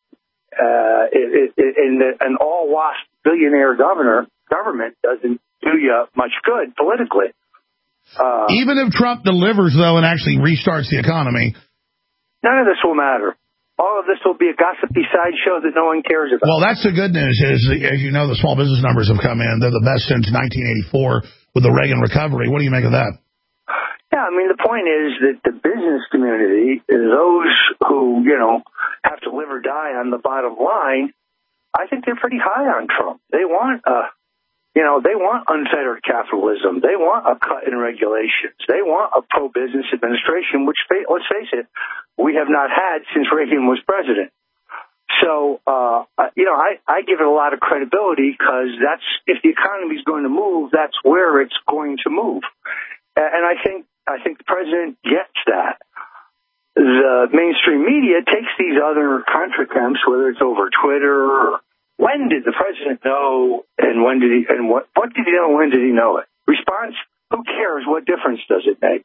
An all-WASP billionaire government doesn't do you much good politically. Even if Trump delivers, though, and actually restarts the economy, none of this will matter. All of this will be a gossipy sideshow that no one cares about. Well, that's the good news is, as you know, the small business numbers have come in. They're the best since 1984 with the Reagan recovery. What do you make of that? Yeah, I mean, the point is that the business community, those who, have to live or die on the bottom line, I think they're pretty high on Trump. They want they want unfettered capitalism. They want a cut in regulations. They want a pro-business administration, which, let's face it, we have not had since Reagan was president. So, I give it a lot of credibility because if the economy is going to move, that's where it's going to move. And I think the president gets that. The mainstream media takes these other contretemps, whether it's over Twitter or when did the president know and when did he, and what did he know and when did he know it? Response, who cares? What difference does it make?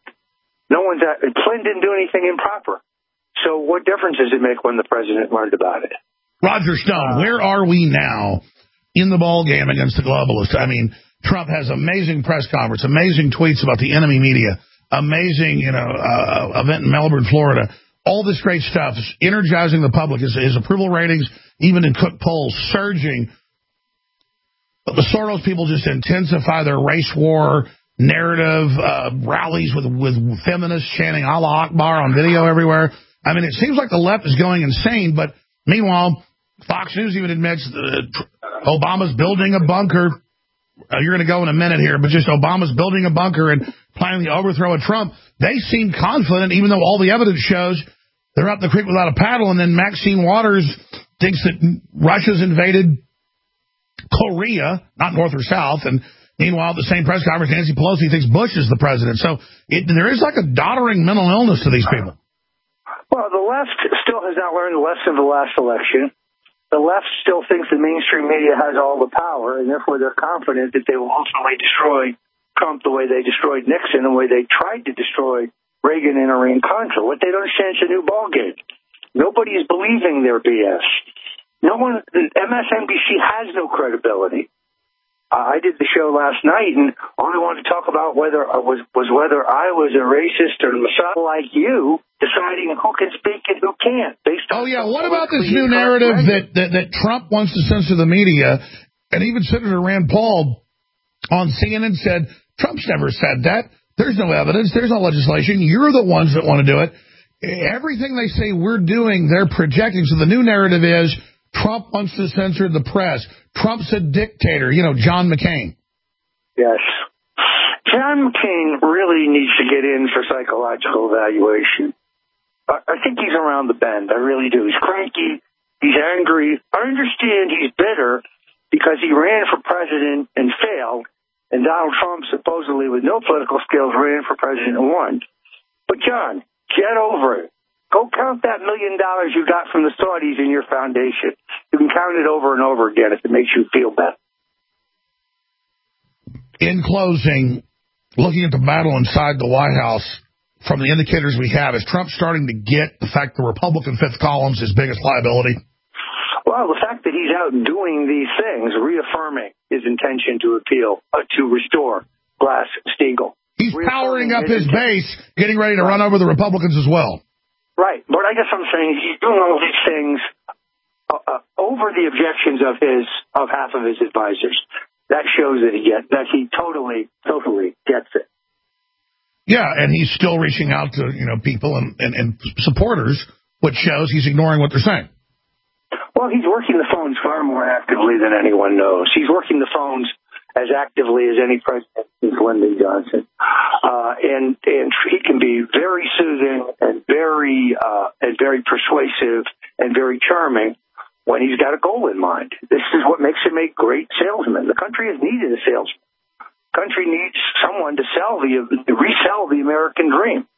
Flynn didn't do anything improper. So what difference does it make when the president learned about it? Roger Stone, where are we now in the ball game against the globalists? I mean, Trump has amazing press conference, amazing tweets about the enemy media, amazing, event in Melbourne, Florida. All this great stuff is energizing the public. His approval ratings, even in Cook polls, surging. But the Soros people just intensify their race war narrative, rallies with feminists chanting Allah Akbar on video everywhere. I mean, it seems like the left is going insane, but meanwhile, Fox News even admits Obama's building a bunker. You're going to go in a minute here, but just Obama's building a bunker and planning the overthrow of Trump. They seem confident, even though all the evidence shows they're up the creek without a paddle. And then Maxine Waters thinks that Russia's invaded Korea, not North or South. And meanwhile, at the same press conference, Nancy Pelosi thinks Bush is the president. So there is like a doddering mental illness to these people. Well, the left still has not learned the lesson of the last election. The left still thinks the mainstream media has all the power, and therefore they're confident that they will ultimately destroy Trump the way they destroyed Nixon and the way they tried to destroy Reagan and Iran-Contra. What they don't understand is a new ballgame. Nobody is believing their BS. No one, MSNBC has no credibility. I did the show last night, and all I wanted to talk about whether I was a racist or a Messiah like you, deciding who can speak and who can't. What about this new narrative that Trump wants to censor the media? And even Senator Rand Paul on CNN said, Trump's never said that. There's no evidence. There's no legislation. You're the ones that want to do it. Everything they say we're doing, they're projecting. So the new narrative is Trump wants to censor the press. Trump's a dictator. John McCain. Yes. John McCain really needs to get in for psychological evaluation. I think he's around the bend. I really do. He's cranky. He's angry. I understand he's bitter because he ran for president and failed, and Donald Trump, supposedly with no political skills, ran for president and won. But, John, get over it. Go count that $1 million you got from the Saudis in your foundation. You can count it over and over again if it makes you feel better. In closing, looking at the battle inside the White House, from the indicators we have, is Trump starting to get the fact the Republican fifth column's his biggest liability? Well, the fact that he's out doing these things, reaffirming his intention to appeal, to restore Glass-Steagall. He's powering up his base, getting ready to run over the Republicans as well. Right, but I guess I'm saying he's doing all these things over the objections of half of his advisors. That shows that he totally gets it. Yeah, and he's still reaching out to people and supporters, which shows he's ignoring what they're saying. Well, he's working the phones far more actively than anyone knows. He's working the phones as actively as any president since Lyndon Johnson, and he can be very soothing and very persuasive and very charming when he's got a goal in mind. This is what makes him a great salesman. The country has needed a salesman. The country needs someone to resell the American dream.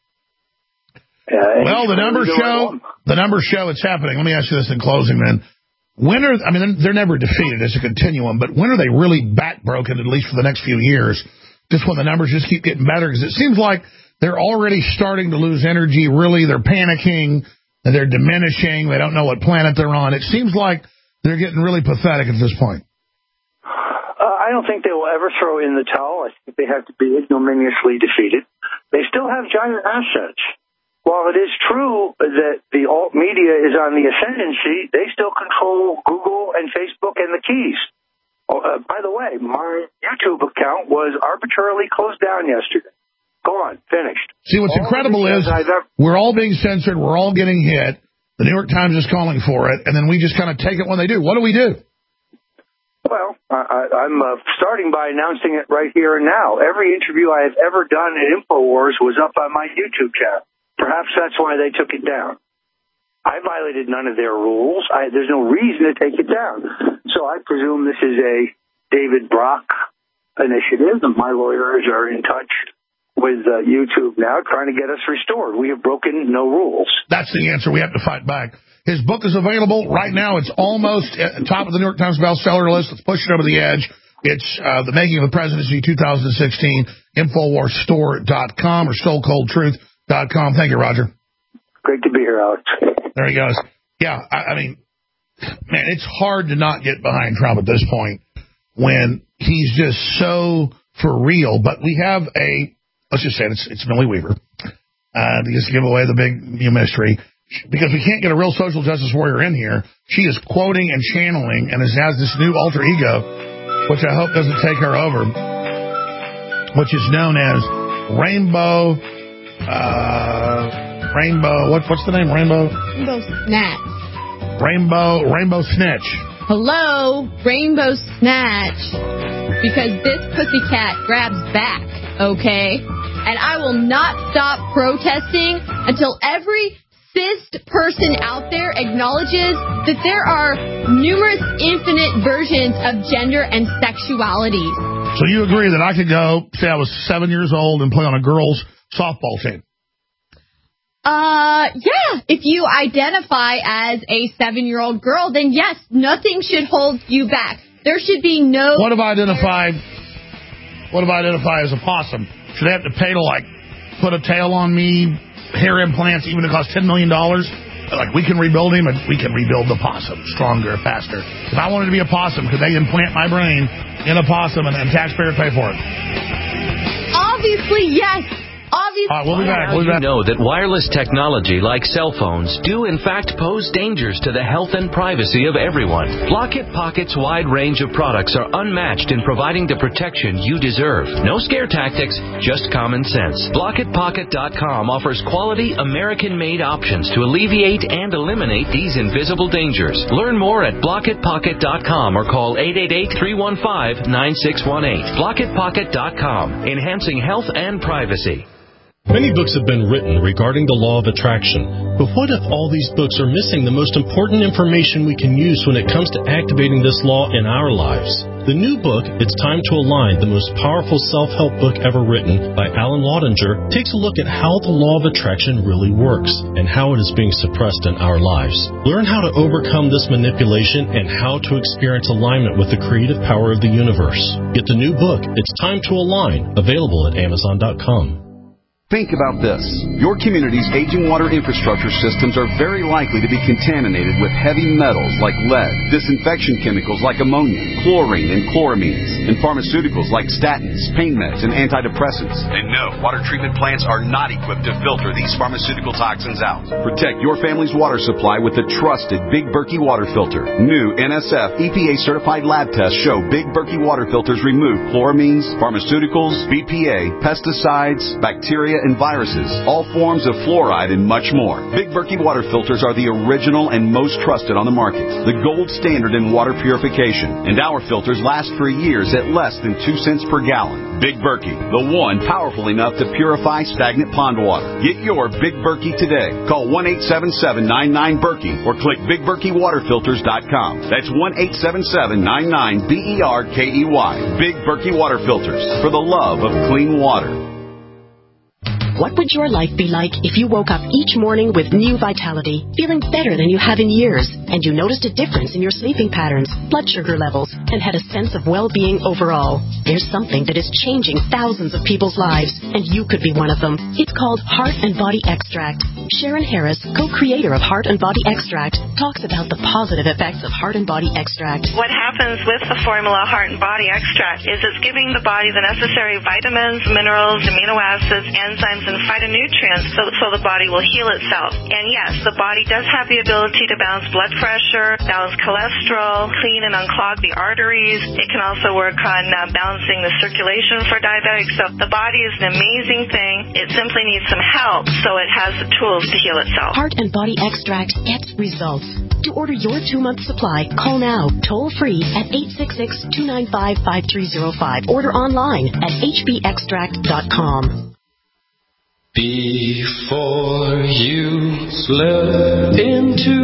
Well, the numbers show it's happening. Let me ask you this in closing, then. They're never defeated. It's a continuum, but when are they really backbroken, at least for the next few years? Just when the numbers just keep getting better? Because it seems like they're already starting to lose energy. Really, they're panicking. They're diminishing. They don't know what planet they're on. It seems like they're getting really pathetic at this point. I don't think they will ever throw in the towel. I think they have to be ignominiously defeated. They still have giant assets. While it is true that the alt media is on the ascendancy, they still control Google and Facebook and the keys. By the way, my YouTube account was arbitrarily closed down yesterday. Gone. Finished. See, what's incredible is we're all being censored. We're all getting hit. The New York Times is calling for it, and then we just kind of take it when they do. What do we do? Well, I'm starting by announcing it right here and now. Every interview I have ever done at InfoWars was up on my YouTube channel. Perhaps that's why they took it down. I violated none of their rules. There's no reason to take it down. So I presume this is a David Brock initiative, and my lawyers are in touch with YouTube now trying to get us restored. We have broken no rules. That's the answer. We have to fight back. His book is available right now. It's almost at the top of the New York Times bestseller list. Let's push it over the edge. It's The Making of the Presidency 2016, InfoWarsStore.com or StoneColdTruth.com. Thank you, Roger. Great to be here, Alex. There he goes. Yeah, I mean, man, it's hard to not get behind Trump at this point when he's just so for real. But we have let's just say it's Millie Weaver. To just give away the big new mystery, because we can't get a real social justice warrior in here. She is quoting and channeling and has this new alter ego, which I hope doesn't take her over, which is known as Rainbow, what's the name? Rainbow Snatch. Rainbow Snitch. Hello, Rainbow Snatch. Because this pussycat grabs back, okay? And I will not stop protesting until every cis person out there acknowledges that there are numerous infinite versions of gender and sexuality. So you agree that I could go, say I was 7 years old and play on a girls' softball team? Yeah. If you identify as a 7-year-old girl, then yes, nothing should hold you back. There should be no... What if I identify as a possum? Should they have to pay to, like, put a tail on me, hair implants, even if it costs $10 million? Like, we can rebuild him, and we can rebuild the possum stronger, faster. If I wanted to be a possum, could they implant my brain in a possum and taxpayers pay for it? Obviously, yes. We'll be back. You know that wireless technology like cell phones do in fact pose dangers to the health and privacy of everyone. Block-It Pocket's wide range of products are unmatched in providing the protection you deserve. No scare tactics, just common sense. BlockItPocket.com offers quality American-made options to alleviate and eliminate these invisible dangers. Learn more at BlockItPocket.com or call 888-315-9618. BlockItPocket.com, enhancing health and privacy. Many books have been written regarding the law of attraction, but what if all these books are missing the most important information we can use when it comes to activating this law in our lives? The new book, It's Time to Align, the most powerful self-help book ever written by Alan Laudinger, takes a look at how the law of attraction really works and how it is being suppressed in our lives. Learn how to overcome this manipulation and how to experience alignment with the creative power of the universe. Get the new book, It's Time to Align, available at Amazon.com. Think about this. Your community's aging water infrastructure systems are very likely to be contaminated with heavy metals like lead, disinfection chemicals like ammonia, chlorine and chloramines, and pharmaceuticals like statins, pain meds, and antidepressants. And no, water treatment plants are not equipped to filter these pharmaceutical toxins out. Protect your family's water supply with the trusted Big Berkey water filter. New NSF EPA-certified lab tests show Big Berkey water filters remove chloramines, pharmaceuticals, BPA, pesticides, bacteria, and viruses, all forms of fluoride, and much more. Big Berkey water filters are the original and most trusted on the market, the gold standard in water purification, and our filters last for years at less than 2 cents per gallon. Big Berkey, the one powerful enough to purify stagnant pond water. Get your Big Berkey today. Call 1-877-99-BERKEY or click BigBerkeyWaterFilters.com. That's 1-877-99-BERKEY. Big Berkey water filters, for the love of clean water. What would your life be like if you woke up each morning with new vitality, feeling better than you have in years, and you noticed a difference in your sleeping patterns, blood sugar levels, and had a sense of well-being overall? There's something that is changing thousands of people's lives, and you could be one of them. It's called Heart and Body Extract. Sharon Harris, co-creator of Heart and Body Extract, talks about the positive effects of Heart and Body Extract. What happens with the formula Heart and Body Extract is it's giving the body the necessary vitamins, minerals, amino acids, enzymes, and phytonutrients so the body will heal itself. And yes, the body does have the ability to balance blood pressure, balance cholesterol, clean and unclog the arteries. It can also work on balancing the circulation for diabetics. So the body is an amazing thing. It simply needs some help so it has the tools to heal itself. Heart and Body Extract gets results. To order your 2-month supply, call now, toll free at 866-295-5305. Order online at hbextract.com. Before you slip into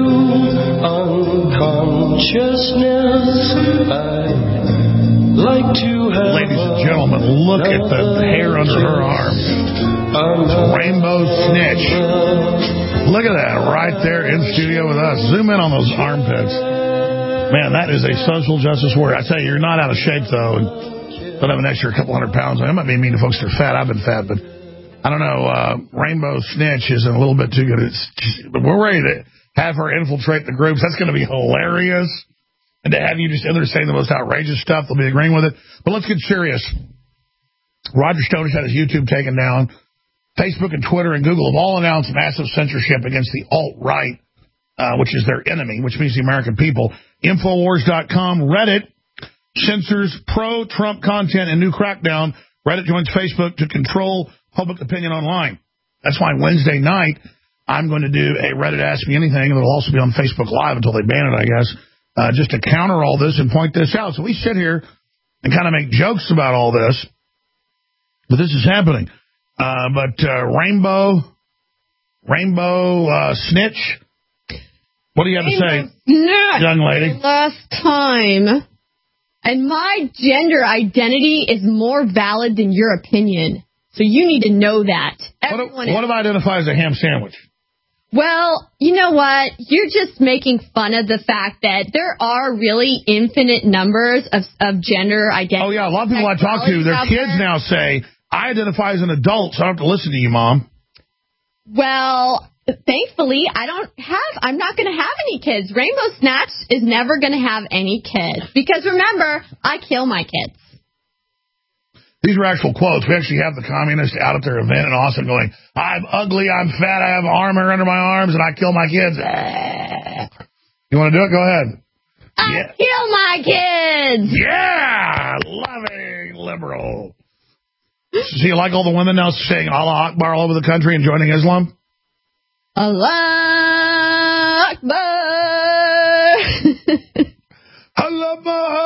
unconsciousness, I'd like to have. Ladies and gentlemen, look at the hair under her arms. It's Rainbow Snitch. Look at that right there in studio with us. Zoom in on those armpits. Man, that is a social justice warrior. I tell you, you're not out of shape, though, and don't have an extra couple hundred pounds. I might be mean to folks that are fat. I've been fat, but I don't know. Rainbow Snitch is a little bit too good. But we're ready to have her infiltrate the groups. That's going to be hilarious. And to have you just in there saying the most outrageous stuff, they'll be agreeing with it. But let's get serious. Roger Stone has had his YouTube taken down. Facebook and Twitter and Google have all announced massive censorship against the alt-right, which is their enemy, which means the American people. Infowars.com, Reddit censors pro-Trump content and new crackdown. Reddit joins Facebook to control public opinion online. That's why Wednesday night I'm going to do a Reddit Ask Me Anything, and it'll also be on Facebook Live until they ban it, I guess, just to counter all this and point this out. So we sit here and kind of make jokes about all this, but this is happening. Rainbow Snitch, what do you have to say, young lady? Last time. And my gender identity is more valid than your opinion. So you need to know that. What if I identify as a ham sandwich? Well, you know what? You're just making fun of the fact that there are really infinite numbers of gender identity. Oh, yeah. A lot of people I talk to, their kids now say, I identify as an adult, so I don't have to listen to you, Mom. Well, thankfully, I'm not going to have any kids. Rainbow Snatch is never going to have any kids. Because remember, I kill my kids. These are actual quotes. We actually have the communists out at their event in Austin going, I'm ugly, I'm fat, I have armor under my arms, and I kill my kids. You want to do it? Go ahead. I kill my kids! Yeah! Loving liberal. So you like all the women now saying Allah Akbar all over the country and joining Islam? Allah Akbar! Allah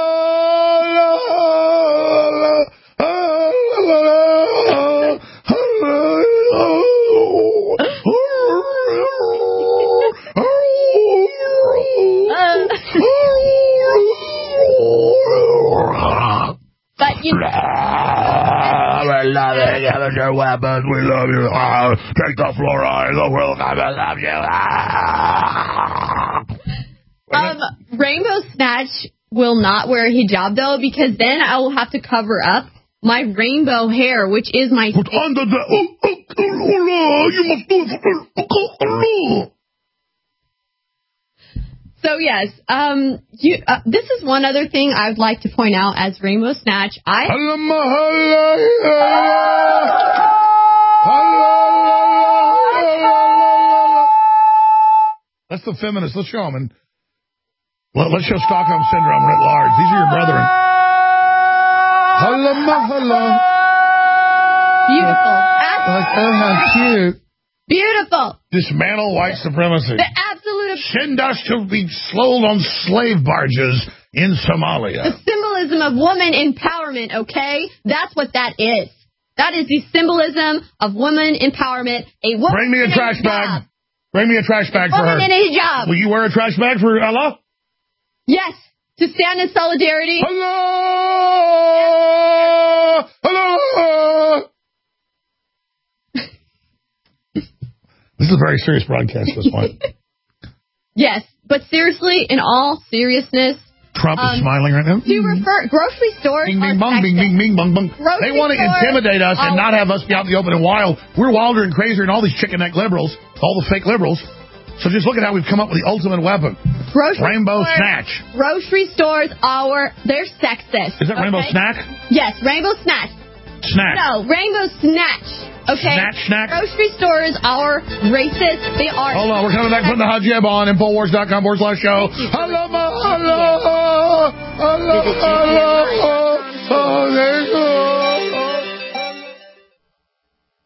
But you we love it. Give us your weapons. We love you. Take the fluoride. The world loves you. Rainbow Snatch will not wear a hijab, though, because then I will have to cover up my rainbow hair, which is my... Put under the... you must do it. So, yes, this is one other thing I would like to point out as Rainbow Snatch. That's the feminists. Let's show them. And let's show Stockholm Syndrome writ large. These are your brethren. Beautiful. How cute. Beautiful. Dismantle white supremacy. The absolute... Send us to be sold on slave barges in Somalia. The symbolism of woman empowerment, okay? That's what that is. That is the symbolism of woman empowerment. A woman Bring me a trash bag. Bring me a trash bag for her. Woman in a hijab. Will you wear a trash bag for Allah? Yes. To stand in solidarity. Allah! Allah! This is a very serious broadcast at this point. Yes, but seriously, in all seriousness... Trump is smiling right now. To refer... Grocery stores bing, bing, bong, bing, bing, bing, bong, bong. They want to intimidate us and not have us be out in the open and wild. We're wilder and crazier than all these chicken neck liberals, all the fake liberals. So just look at how we've come up with the ultimate weapon. Rainbow Snatch. Grocery stores they're sexist. Is that Rainbow Snack? Yes, Rainbow Snatch. Snack. No, Rainbow Snatch. Okay. Snack. Grocery stores are racist. They are. Hold on, we're coming back putting the Hajib on Infowars.com/show. Hello.